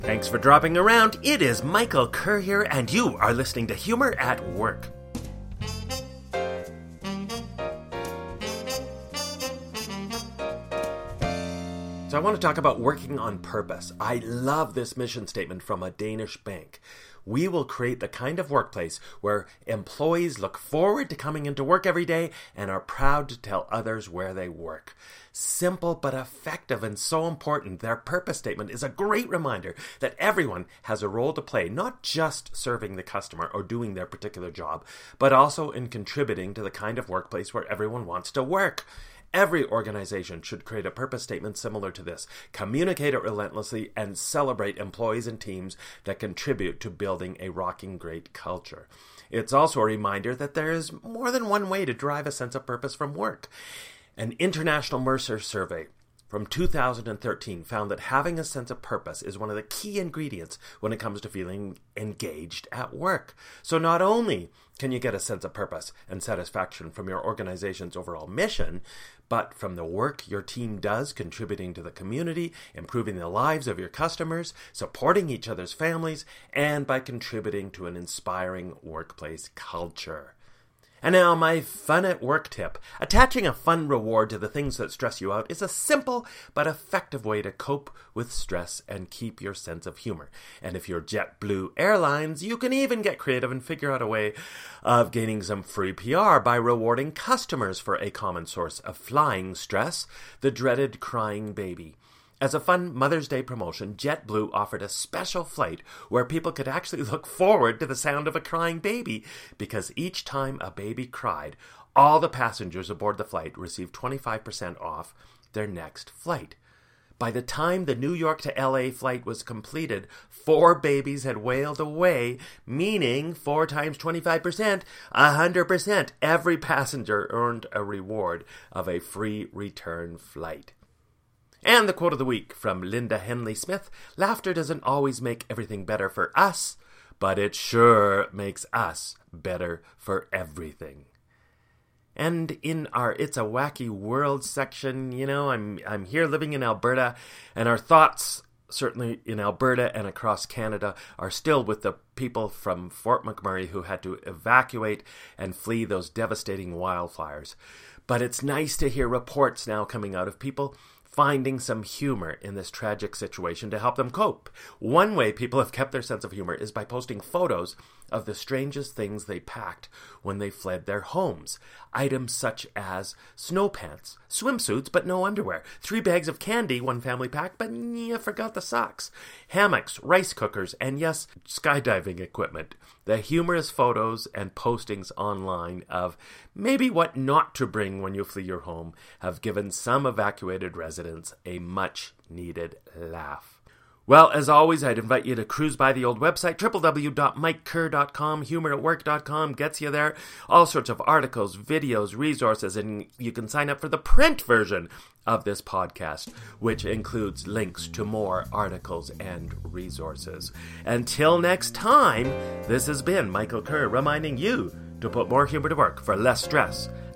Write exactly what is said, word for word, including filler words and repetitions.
Thanks for dropping around. It is Michael Kerr here, and you are listening to Humor at Work. So I want to talk about working on purpose. I love this mission statement from a Danish bank. We will create the kind of workplace where employees look forward to coming into work every day and are proud to tell others where they work. Simple but effective and so important, their purpose statement is a great reminder that everyone has a role to play, not just serving the customer or doing their particular job, but also in contributing to the kind of workplace where everyone wants to work. Every organization should create a purpose statement similar to this, communicate it relentlessly, and celebrate employees and teams that contribute to building a rocking great culture. It's also a reminder that there is more than one way to derive a sense of purpose from work. An International Mercer survey from two thousand thirteen found that having a sense of purpose is one of the key ingredients when it comes to feeling engaged at work. So not only can you get a sense of purpose and satisfaction from your organization's overall mission, but from the work your team does contributing to the community, improving the lives of your customers, supporting each other's families, and by contributing to an inspiring workplace culture. And now my fun at work tip. Attaching a fun reward to the things that stress you out is a simple but effective way to cope with stress and keep your sense of humor. And if you're JetBlue Airlines, you can even get creative and figure out a way of gaining some free P R by rewarding customers for a common source of flying stress, the dreaded crying baby. As a fun Mother's Day promotion, JetBlue offered a special flight where people could actually look forward to the sound of a crying baby, because each time a baby cried, all the passengers aboard the flight received twenty-five percent off their next flight. By the time the New York to L A flight was completed, four babies had wailed away, meaning four times twenty-five percent, one hundred percent. Every passenger earned a reward of a free return flight. And the quote of the week from Linda Henley Smith: laughter doesn't always make everything better for us, but it sure makes us better for everything. And in our It's a Wacky World section, you know, I'm I'm here living in Alberta, and our thoughts, certainly in Alberta and across Canada, are still with the people from Fort McMurray who had to evacuate and flee those devastating wildfires. But it's nice to hear reports now coming out of people finding some humor in this tragic situation to help them cope. One way people have kept their sense of humor is by posting photos of the strangest things they packed when they fled their homes. Items such as snow pants, swimsuits but no underwear, three bags of candy one family packed but yeah, forgot the socks, hammocks, rice cookers, and yes, skydiving equipment. The humorous photos and postings online of maybe what not to bring when you flee your home have given some evacuated residents a much-needed laugh. Well, as always, I'd invite you to cruise by the old website, w w w dot mike kerr dot com. humor at work dot com gets you there. All sorts of articles, videos, resources, and you can sign up for the print version of this podcast, which includes links to more articles and resources. Until next time, this has been Michael Kerr reminding you to put more humor to work for less stress